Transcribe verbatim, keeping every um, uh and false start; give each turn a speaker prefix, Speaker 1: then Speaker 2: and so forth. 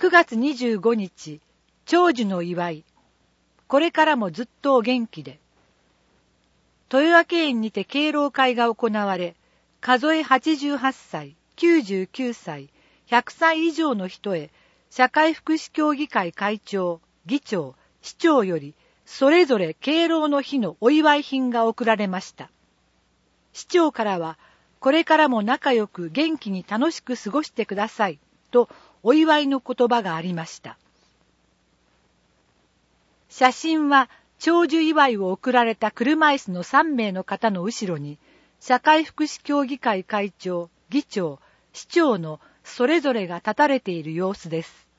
Speaker 1: くがつにじゅうごにち、長寿の祝い。これからもずっとお元気で。豊明園にて敬老会が行われ、数えはちじゅうはっさい、きゅうじゅうきゅうさい、ひゃくさい以上の人へ、社会福祉協議会会長、議長、市長より、それぞれ敬老の日のお祝い品が贈られました。市長からは、これからも仲良く元気に楽しく過ごしてください、とお祝いの言葉がありました。写真は、長寿祝いを贈られた車椅子のさんめいの方の後ろに、社会福祉協議会会長、議長、市長のそれぞれが立たれている様子です。